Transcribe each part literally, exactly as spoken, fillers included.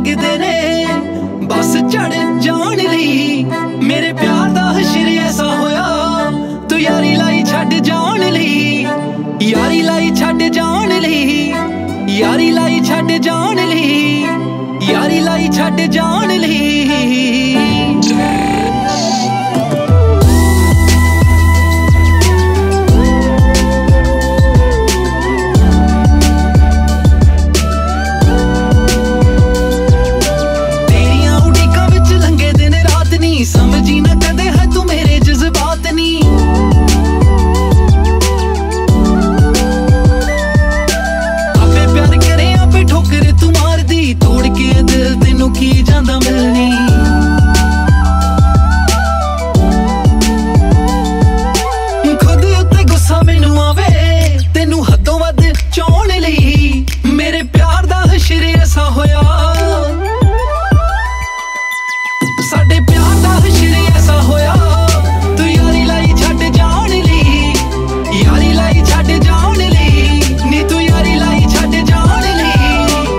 लगदे ने बस चढ़ जान लई। मेरे प्यार दा हशर ऐसा होया तू यारी लाई छड्ड जान लई। यारी लाई छड्ड जान लई, यारी लाई छड्ड जान लई, यारी लाई छड्ड जान लई। समझी न कदे है तू मेरे जज्बात नी। आपे प्यार करे आपे ठोकर तू मार दी, तोड़ के दिल तेनू की जांदा मिलनी। खुद उत्ते गुस्सा मैनू आवे तेनू हदों वध चाहण लई। मेरे प्यार दा हशर ऐसा होया साडे प्यार दा हशर ऐसा होया तू यारी लाई छड्ड जान लई। यारी लाई छड्ड जान लई नी, तू यारी लाई छड्ड जान लई।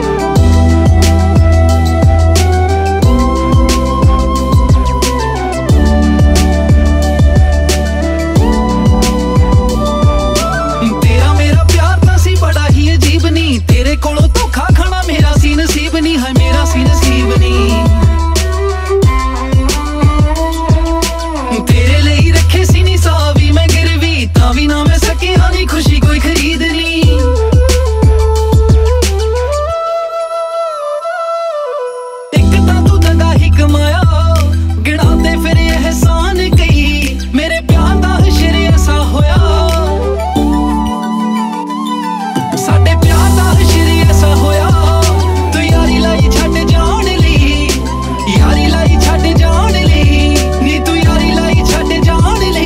तेरा मेरा प्यार तां सी बड़ा ही अजीब नी, तेरे कोलों धोखा खाना मेरा सी नसीब नी। है मेरा सी नसीब नी। खुशी कोई खरीदनी एक तां तू दगा ही कमाया गिनाते फिर एहसान कई। मेरे प्यार दा हशर ऐसा होया साडे प्यार दा हशर ऐसा होया तू यारी लाई छड्ड जान लई। यारी लाई छड्ड जान लई नी, तू यारी लाई छड्ड जान लई।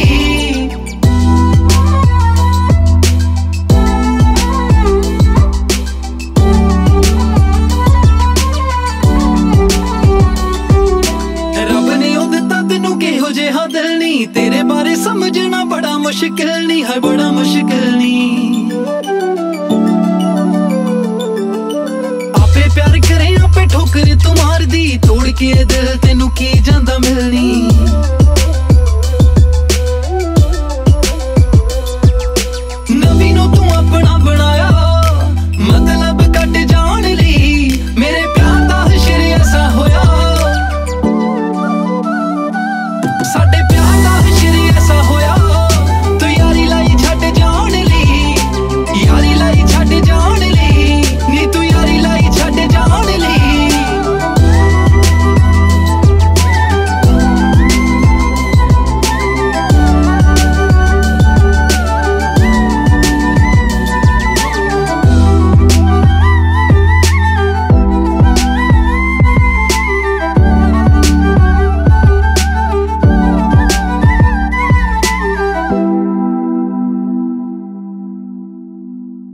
दिल नी तेरे बारे समझना बड़ा मुश्किल नी है, बड़ा मुश्किल नी। आपे प्यार करे आपे ठोकर तू मार दी, तोड़ के दिल तेनू की जांदा मिलनी। नवी नू तू अपना बनाया मतलब कट जान लई। मेरे प्यार दा हशर ऐसा होया साडे